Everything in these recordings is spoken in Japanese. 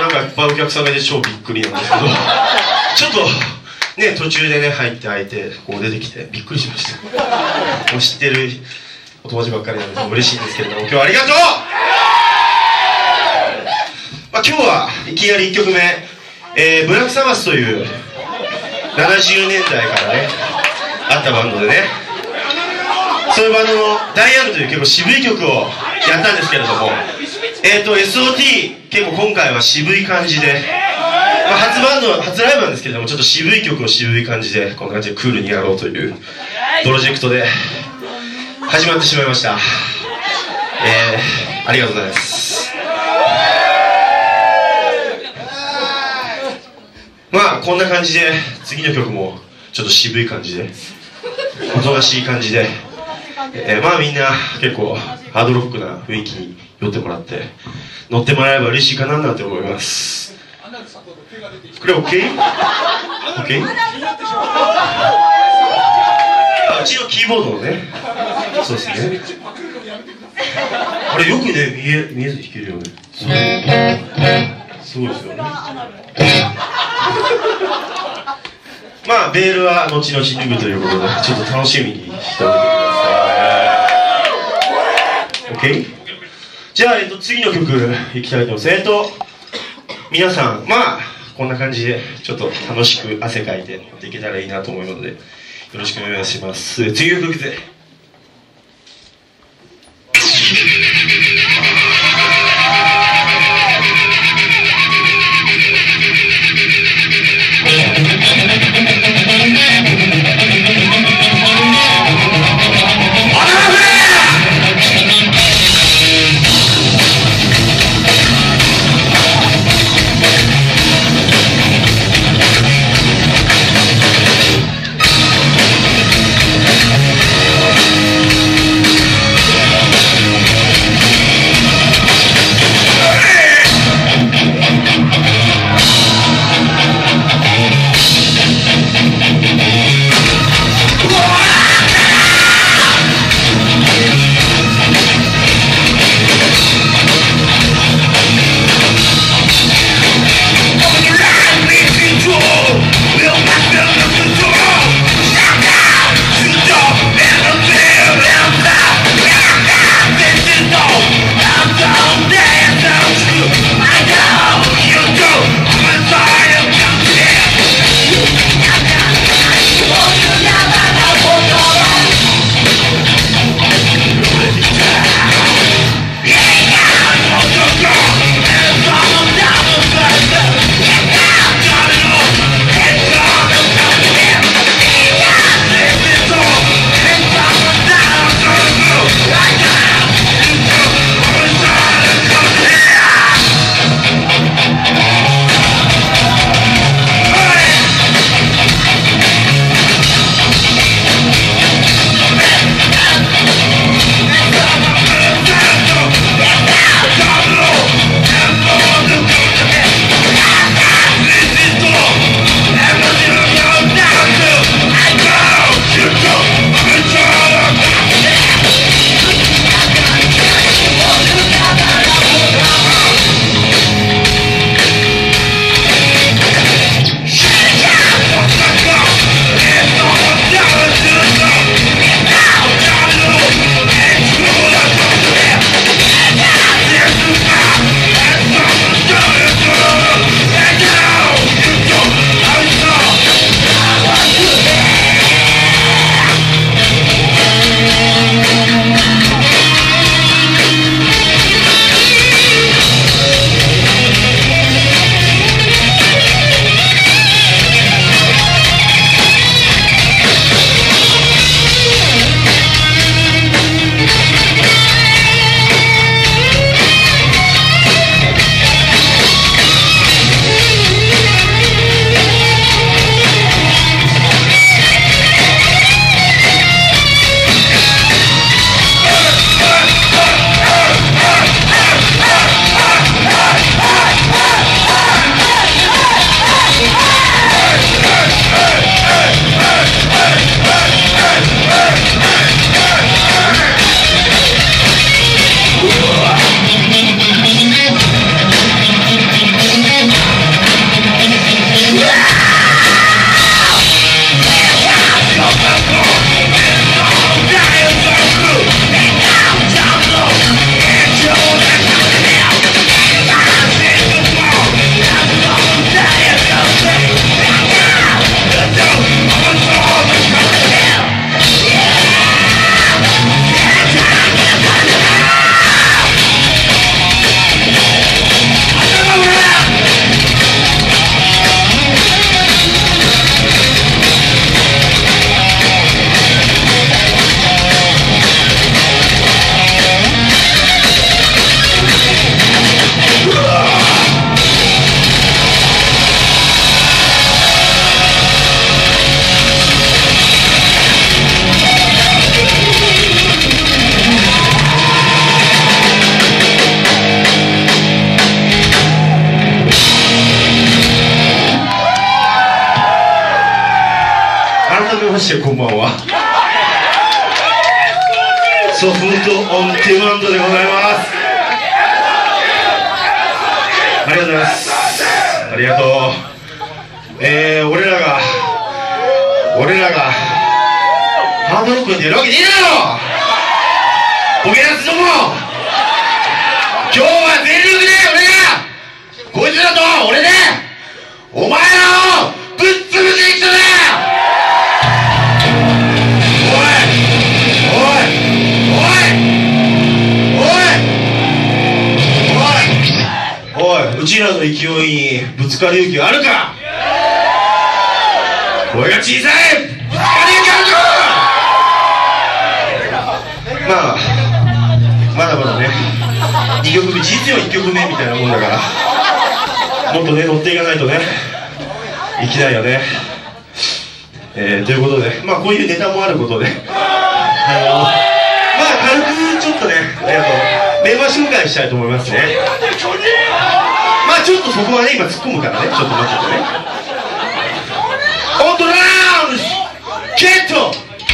なんかいっぱいお客さんがいて超びっくりなんですけどちょっとね途中でね入って開いてこう出てきてびっくりしましたもう知ってるお友達ばっかりなんで嬉しいんですけれども、今日はありがとう。まあ、今日はいきなり1曲目、ブラックサマスという70年代からねあったバンドでね、そういうバンドのダイアンという結構渋い曲をやったんですけれども、SOT 結構今回は渋い感じで、まあ、初ライブなんですけれども、ちょっと渋い曲を渋い感じでこんな感じでクールにやろうというプロジェクトで始まってしまいました。ありがとうございます。まあこんな感じで次の曲もちょっと渋い感じでおとなしい感じで、まあみんな結構ハードロックな雰囲気に寄ってもらって乗ってもらえれば嬉しいかななんて思います。これ OK？OK？ うちのキーボードのね、そうですね。あれよくね見えず弾けるよね。すごいですよね。まあベールは後々脱ぐということでちょっと楽しみにしておいてください。 OK？ じゃあ、次の曲いきたいと思います。皆さんまあこんな感じでちょっと楽しく汗かいていけたらいいなと思うのでよろしくお願いします。次の曲でしてこんばんは。ソフトオンデマンドでございます。ありがとうございます。ありがとう。俺らがハードロックに出るわけねえだろ、ボケナスども。今日は全力で俺がこいつらと俺でお前らをぶっ潰していくぞだ。おい、うちらの勢いにぶつかる勇気あるか。声が小さい、ぶつかる勇気あるか。まだまだね、2曲目、実は1曲目みたいなもんだから、もっとね乗っていかないとねいきないよね。ということで、こういうネタもあることで、軽くちょっとね、メンバー紹介したいと思いますね。ちょっとそこはね、今突っ込むからね、ちょっと待っててね。オンドラウンズゲット。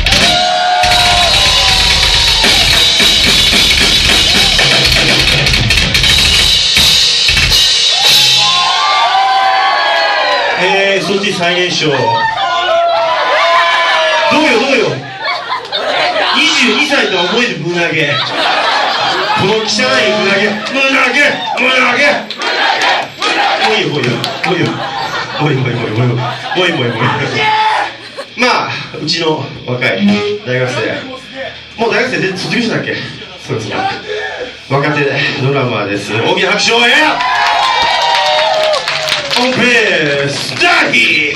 そっち最年少どうよ22歳とは思える胸毛、この汚い胸毛うちの若い大学生、もう大学生で卒業したっけ、そろそろ若手ドラマーです。大きな拍手をオンペースダーヒー。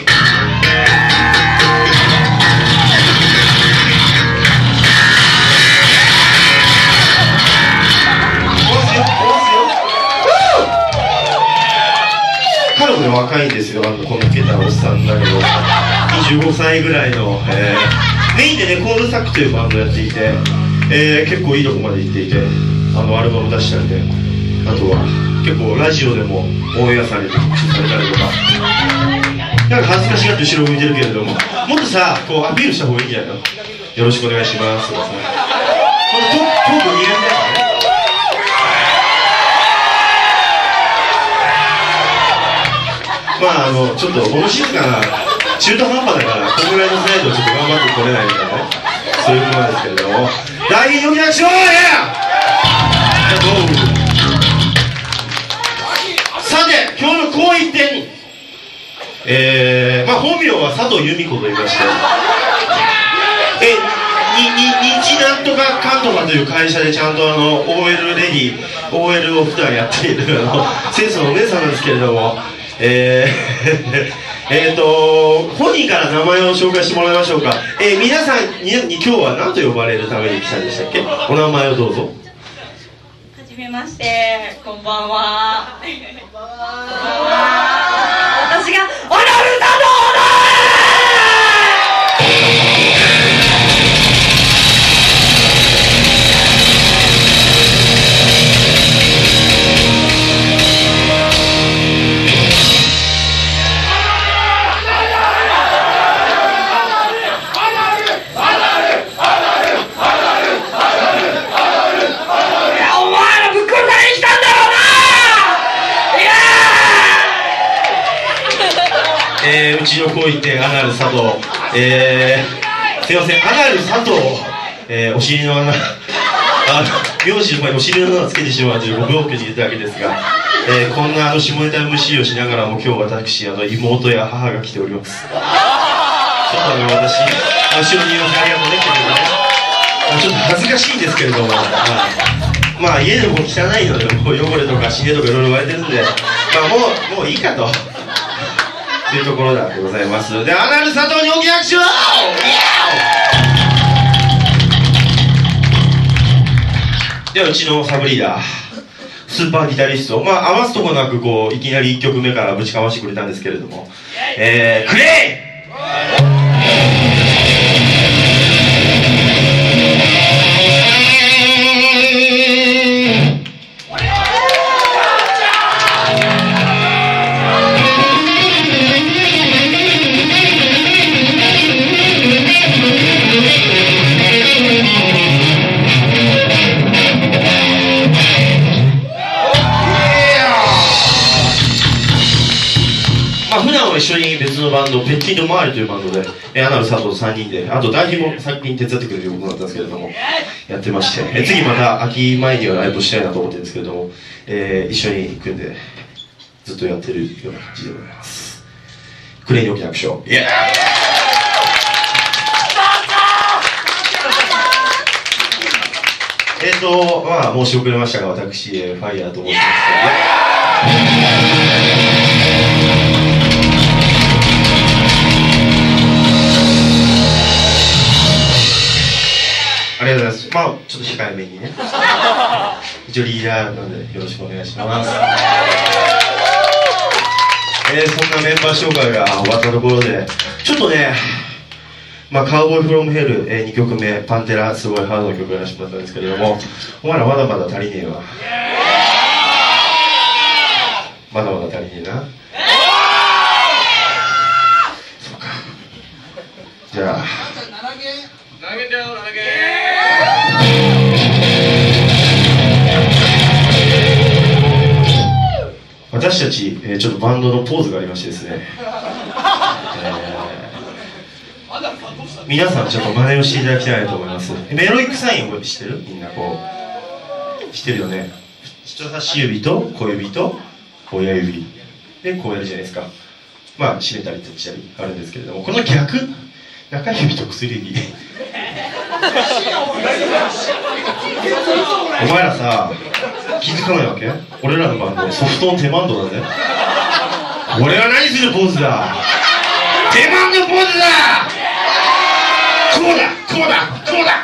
彼女若いんですよ、このケタのおっさんだけど25歳ぐらいの、メインでねコールサックというバンドをやっていて、結構いいとこまで行っていて、アルバム出したりで、あとは結構ラジオでもオンエアされて告知されたりとか、なんか恥ずかしがって後ろ向いてるけれども、もっとさこうアピールした方がいいんじゃないの。よろしくお願いしますとかさ、このトーク2年目だからね。ちょっと物静かな中途半端だから、このぐらいのサイドをちょっと頑張ってこれないみたいなね、そういうことなんですけれども、大変良きなしょうや。さて今日のこう一点、本名は佐藤由美子と言いまして、日なんとかかんとかという会社でちゃんとOL レディ OL を普段やっているセンスのお姉さんなんですけれども、本人から名前を紹介してもらいましょうか。皆さんに今日は何と呼ばれるために来たんでしたっけ。お名前をどうぞ。 はじめまして、こんばんは。私がアナルだぞ。 うちのこう言ってアナル佐藤、すいません、アナル佐藤、お尻の穴名字の前にお尻の穴をつけてしまうというご病気に入れたわけですが、こんな下ネタ MC をしながらも今日私妹や母が来ております。ちょっと私後ろにいます。ありがとうねっていうね、ちょっと恥ずかしいんですけれども、家でも汚いのでもう汚れとか死ねとかいろいろ言われてるんで、もういいかとというところでございます。で、アナル佐藤に大きな拍手を。ではうちのサブリーダー、スーパーギタリスト、余すとこなくいきなり1曲目からぶちかましてくれたんですけれども、クレイ。 まあ、普段は一緒に別のバンド、ペッティンド周りというバンドで、アナル佐藤と3人で、あと代表も先に手伝ってくれることだったんですけれども、やってまして、次また秋前にはライブしたいなと思ってるんですけれども、一緒に組んで、ずっとやってるような感じでございます。クレイに大きな拍手を。イエーイ。まあ、申し遅れましたが、私、ファイヤーと申します。ありがとうございます。まあ、ちょっと控えめにね。一応リーダーなので、よろしくお願いします。そんなメンバー紹介が終わったところで、ちょっとね、まあ、カウボーイフロムヘル、2曲目、パンテラ、すごいハードな曲をやらせてもらったんですけれども、お前らまだまだ足りねえわ。まだまだ足りねえな。そうか。じゃあ。私たち、ちょっとバンドのポーズがありましてですね、皆さんちょっと真似をしていただきたいと思います。メロイックサインを知ってる？みんなこう知ってるよね。人差し指と小指と親指でこうやるじゃないですか。まあ締めたり閉じたりあるんですけれども、この逆、中指と薬指お前らさ、気づかないわけ？俺らのバンドソフトオンテマンドだぜ。俺は何するポーズだ？テマンドポーズだ！こうだこうだこうだ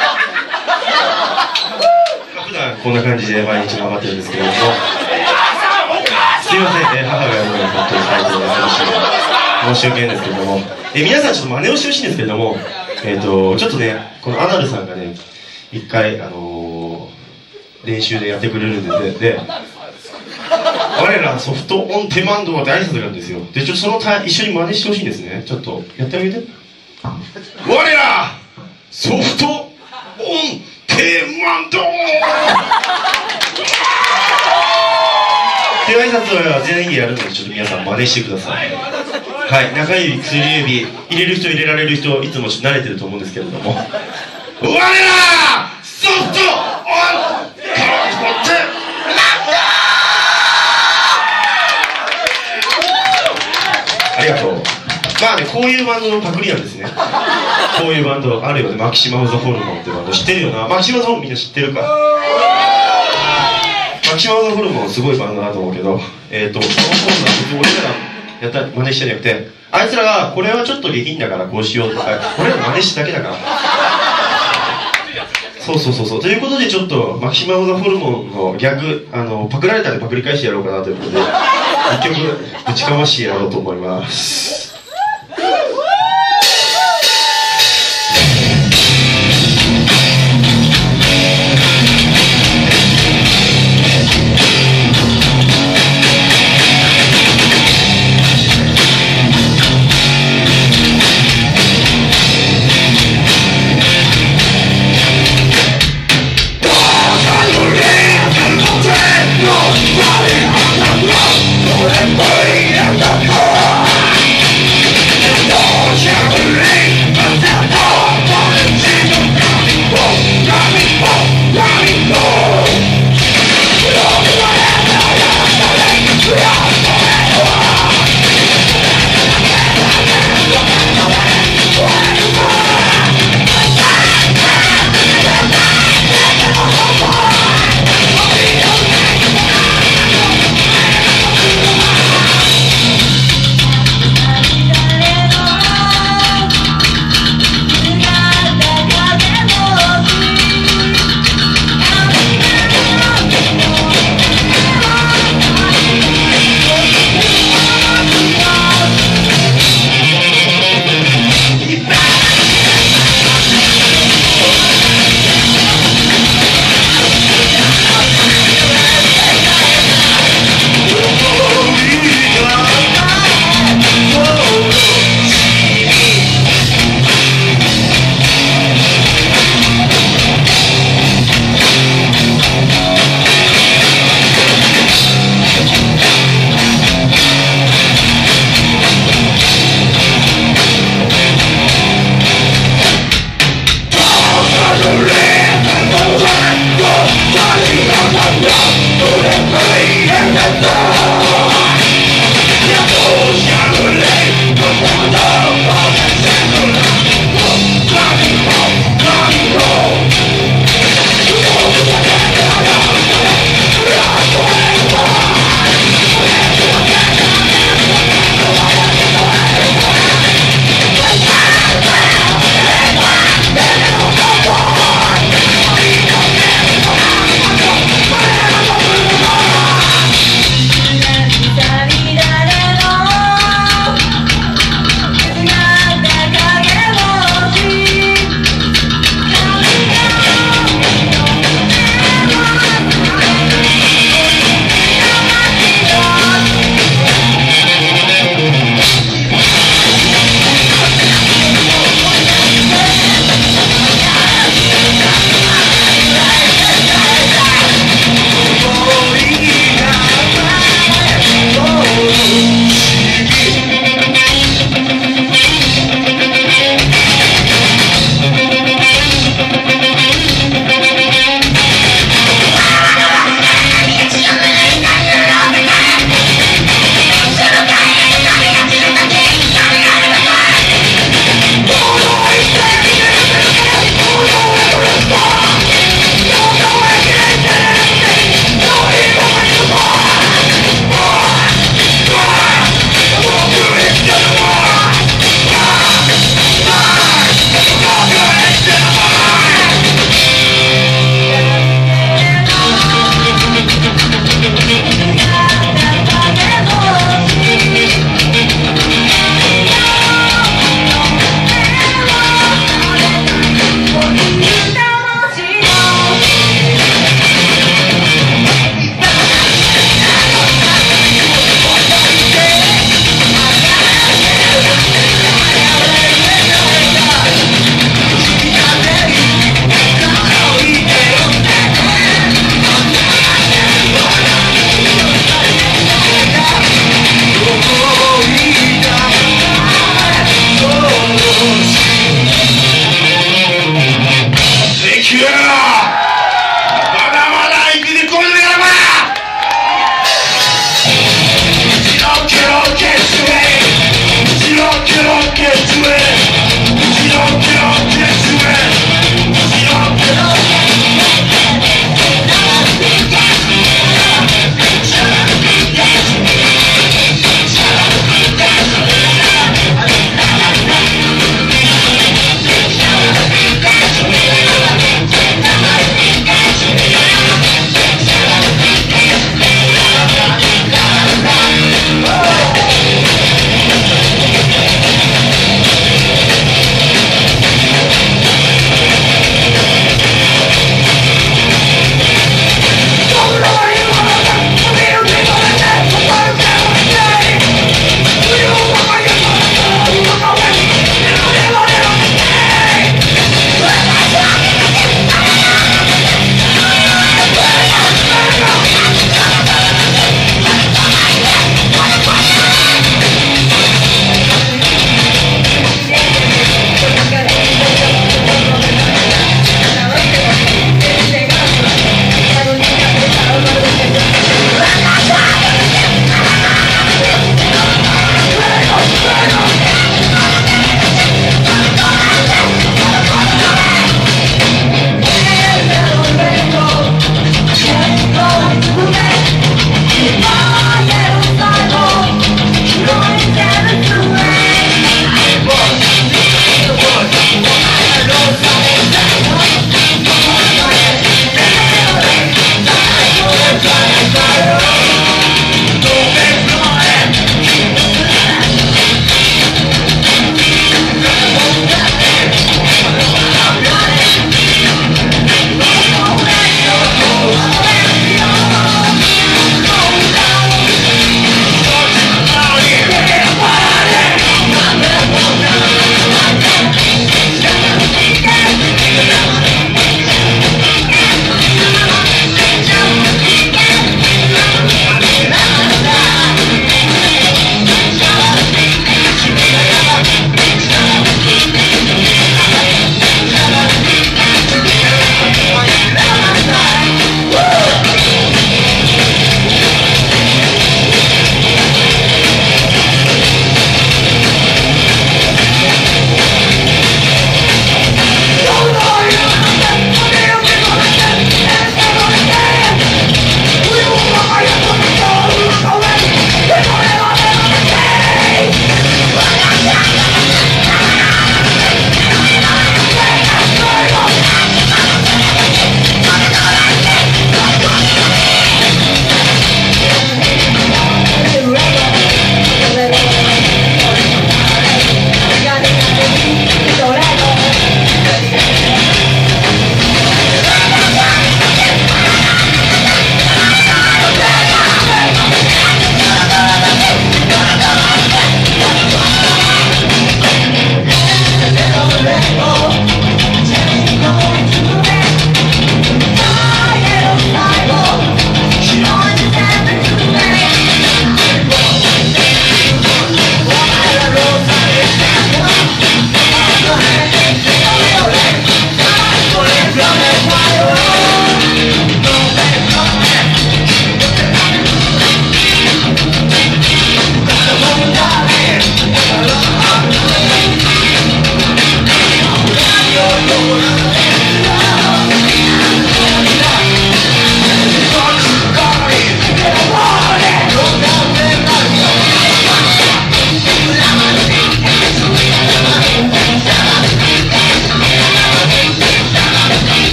普段こんな感じで毎日頑張ってるんですけれども、すいません、母がやるのに本当に最高で申し訳ないんですけれども、皆さんちょっと真似をしてほしいんですけれども、ちょっとね、このアナルさんがね、一回、練習でやってくれるんで、我らソフトオンテマンドは大好きなんですよ。で、ちょっとその一緒に真似してほしいんですね。ちょっとやってあげて。我らソフトオンテマンドっていう挨拶を全員でやるので、ちょっと皆さん真似してください。はい、中指、薬指、入れる人入れられる人、いつも慣れてると思うんですけれども、我らソフトオンテマンドありがとう。まあね、こういうバンドのパクリなんですね。こういうバンドあるよね。マキシマム・ザ・ホルモンってバンド知ってるよな。マキシマム・ザ・ホルモンみんな知ってるか。マキシマム・ザ・ホルモンすごいバンドだと思うけど、そのコーナー俺らやった真似してんじゃなくて、あいつらがこれはちょっと下品だからこうしようとか、俺ら真似しただけだから。そうそうそうそう。ということでちょっとマキシマム・ザ・ホルモンの逆、パクられたんでパクリ返してやろうかなということで、一曲ぶちかましてやろうと思います。 「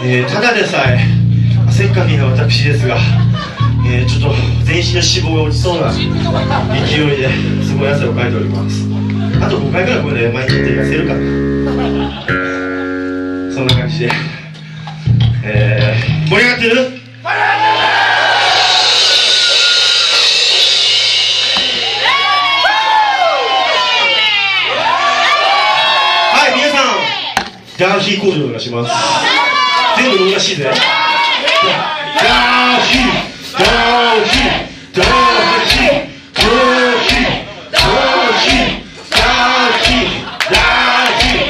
ただでさえせっかきな私ですが、ちょっと全身の脂肪が落ちそうな勢いですごい汗をかいております。あと5回ぐらいこれで毎日やって痩せるかな、そんな感じで、盛り上がってる？はい、皆さんダーヒーコールお願いします。全部乗らしいぜ。ダーヒーダーヒーダーヒーダーヒーダーヒーダーヒーダーヒー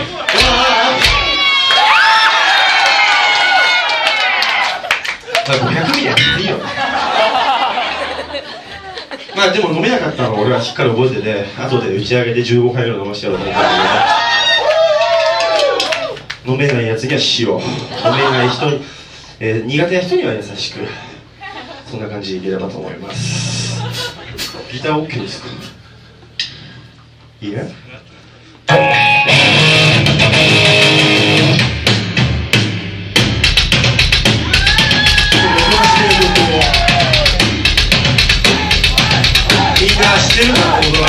500ミリやっていいよ。まあでも飲めなかったのを俺はしっかり覚えてて、後で打ち上げで15回ぐらい飲ませてやろうと思ったんだけど、飲めないやつには塩、飲めない人に、苦手な人には優しく、そんな感じでいければと思います。ギター OK ですか？いいね。みんな知ってるかな、これは。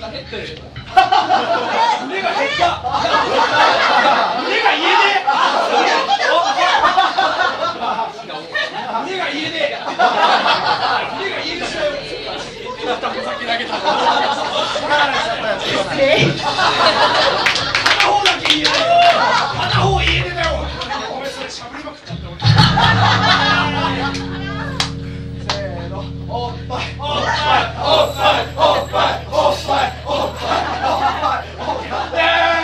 腹減ってる。胸が減った。胸が家で。胸が家で。片方だけ家で。片方家でだよ。お前それしゃぶりまくっちゃった。せーの。おっぱいおっぱいおっぱいおっぱいおっぱいおっぱいおっぱいおっぱい。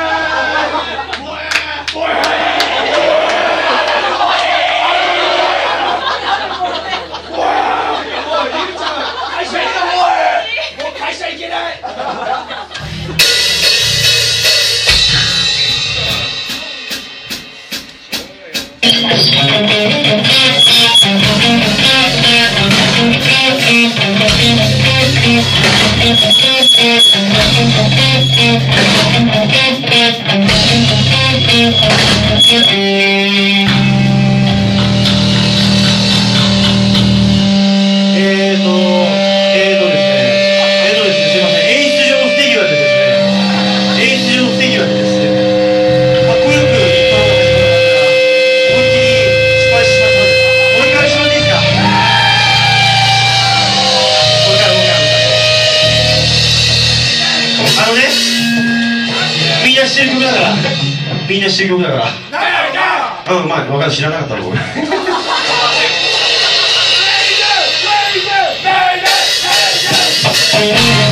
みんな知ってる曲だからみんな知ってる曲だからうんまあ分かる知らなかったのごめん Hey!